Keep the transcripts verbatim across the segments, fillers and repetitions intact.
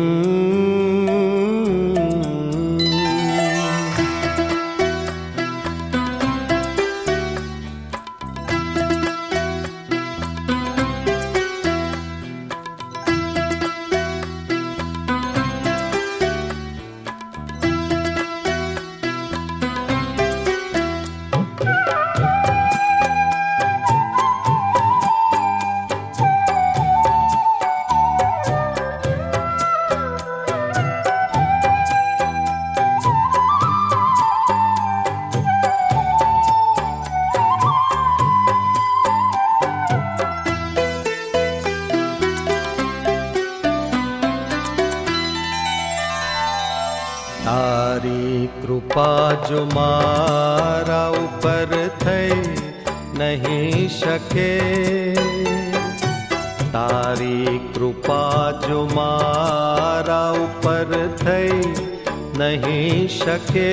तारी कृपा जो मारा ऊपर थई नहीं शके, तारी कृपा जो मारा ऊपर थई नहीं शके,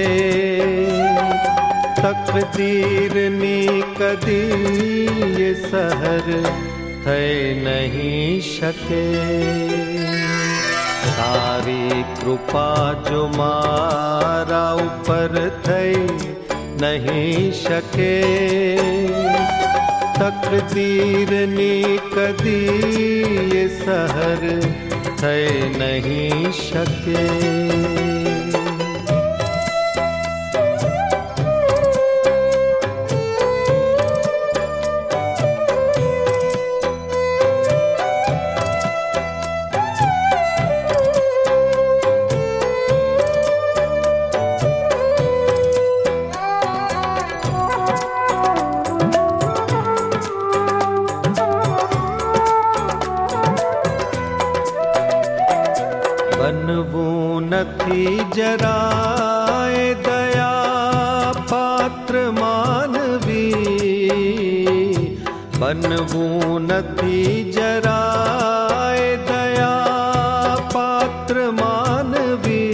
तकदीर नी कदी ये सहर थई नहीं शके। तारी कृपा जो मारा ऊपर थई नहीं शके, तकदीर नी कदी ये सहर थई नहीं शके। बनवू नथी जराए दया पात्र मानवी, बनवू नथी जराए दया पात्र मानवी,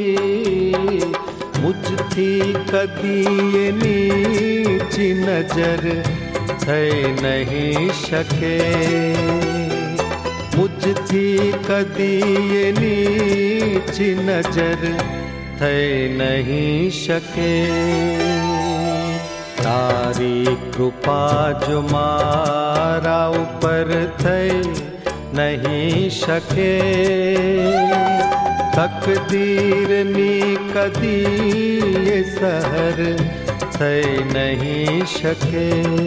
मुझथी कदी ये नीची नजर थई नहीं शके, मुझथी कदी ये नीची नजर थई नहीं शके। तारी कृपा जो मारा ऊपर थई नहीं शके, तकदीर नी कदी ये सहर थई नहीं शके।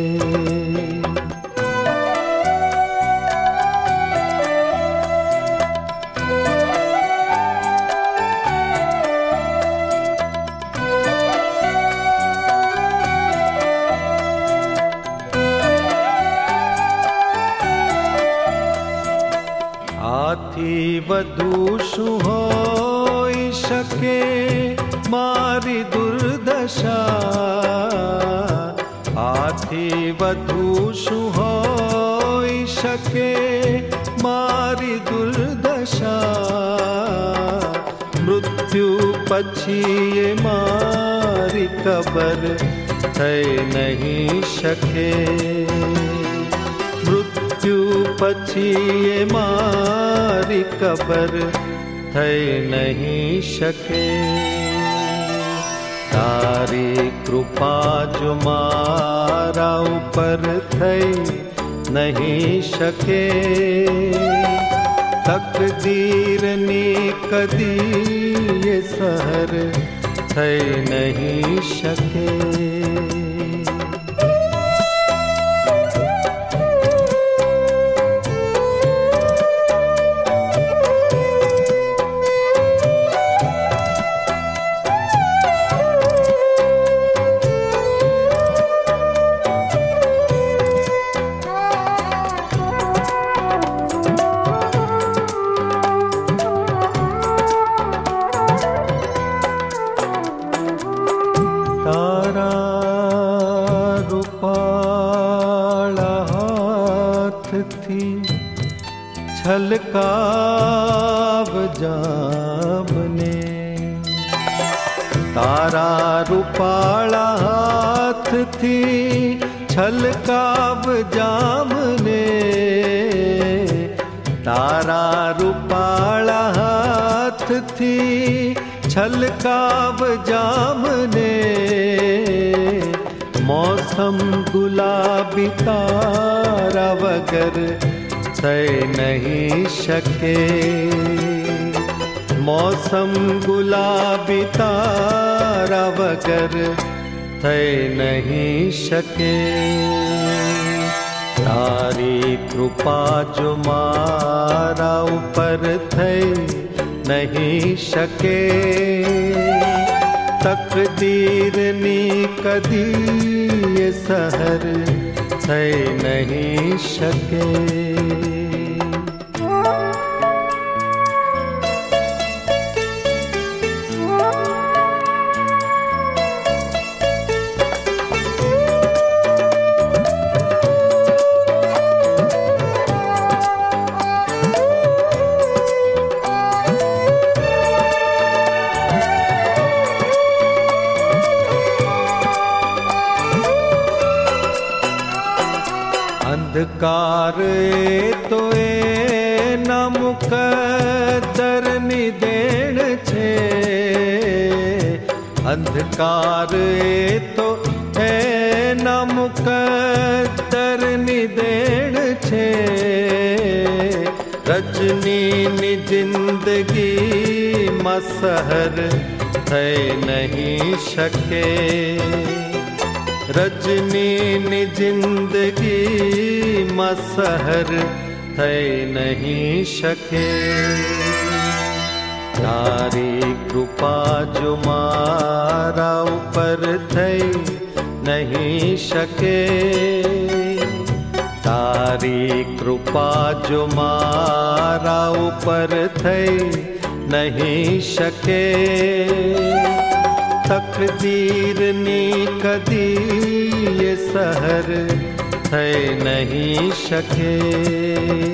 हाथी वधू शु होई शके मारी दुर्दशा, हाथी वधू शु होई शके मारी दुर्दशा, मृत्यु पछी ये मारी कबर थई नहीं शके, मृत्यु पछी ये मारी कबर थई नहीं शके। तारी कृपा जो मारा ऊपर थई नहीं शके, तकदीर नी कदी ये सहर थई नहीं शके। तारा रूपाला हाथ थी छलकाव जामने, तारा रूपाला हाथ थी छलकाव जामने, तारा रूपाला थी छलकाव जामने, मौसम गुलाबी तारा वगर થઈ नहीं શકે, मौसम गुलाबी तारा वगर થઈ नहीं શકે। तारी कृपा जो मारा ऊपर થઈ नहीं શકે, तकदीरनी कदी ये सहर થઈ नहीं શકે। अंधकार तो ए न मुकद्दर ની દેણ છે, અંધકાર તો એ ન મુકદ્દર ની દેણ છે। રજનીની જિંદગી માં સહર થઈ नहीं શકે, रजनी जिंदगी मसहर થઈ नहीं શકે। तारी कृपा जो मारा ऊपर થઈ नहीं શકે, तारी कृपा जो मारा ऊपर થઈ नहीं શકે। तकदीरनी कदी ये सहर થઈ नहीं શકે।